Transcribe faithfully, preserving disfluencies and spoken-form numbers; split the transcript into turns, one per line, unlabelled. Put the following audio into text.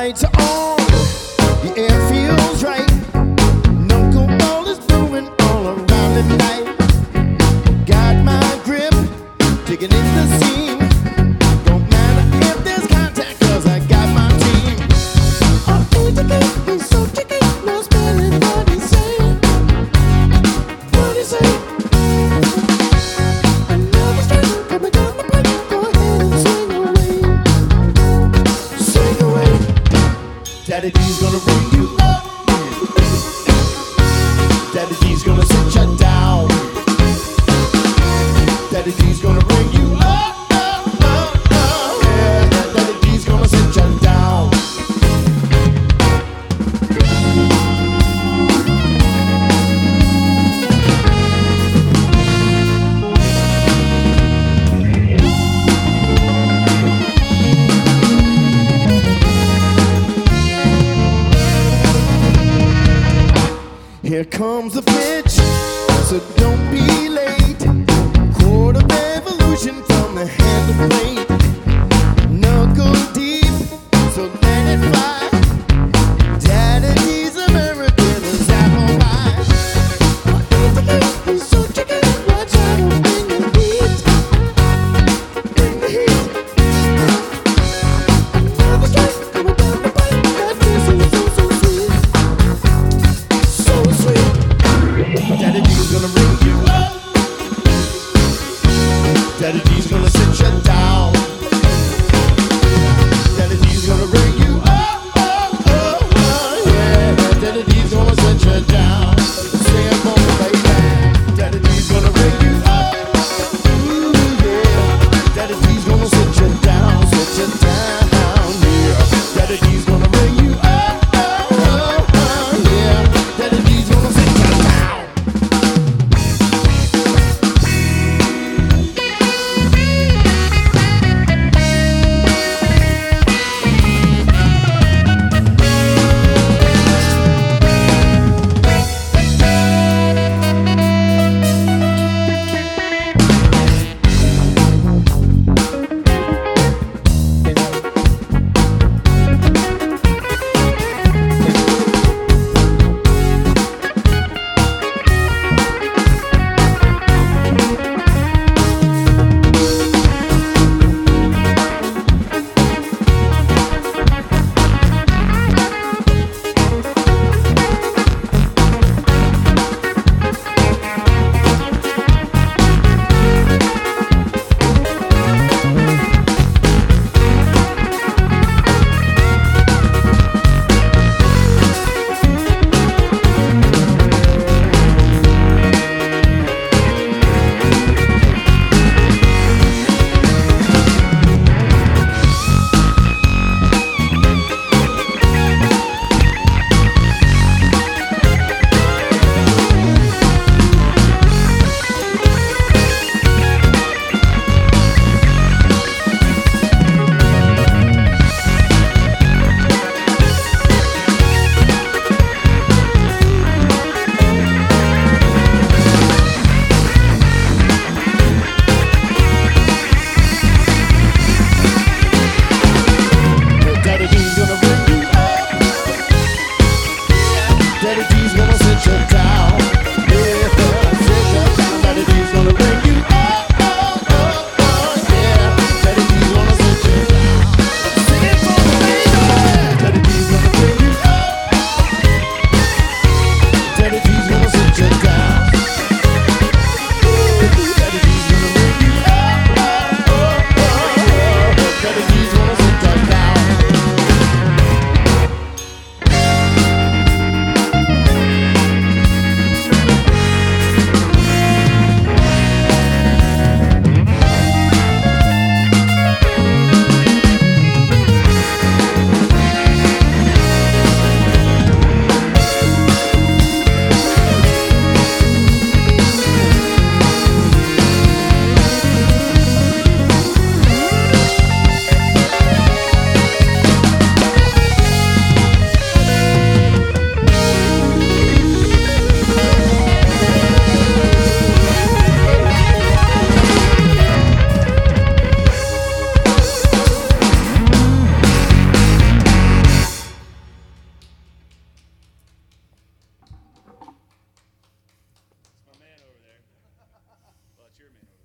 lights are on, the air feels right. Knuckleball is moving all around at night. Got my grip, digging in the seam. Don't matter if there's contact, cause I got my team. Oh, intricate, he's so tricky, no spelling what he's saying. What he say? Another string coming down the pipe, go ahead and swing away. Swing away. Daddy D's gonna bring you up. Daddy D's gonna sit you down. Daddy D's gonna bring you up, up, up, up. Yeah, Daddy D's gonna sit you down. Here comes the pitch, so don't be late. Chord of evolution from the hand of plate. Knuckle deep, so let it fly. Daddy D's American as apple pie. Oh, intricate, he's so tricky, watch out, don't bring the heat. Bring the heat. Another strike coming down the pipe, that feels so, so, so sweet. So sweet. Daddy D's gonna bring you up. Daddy D's gonna sit you down. Daddy D's gonna bring you up.
chairman over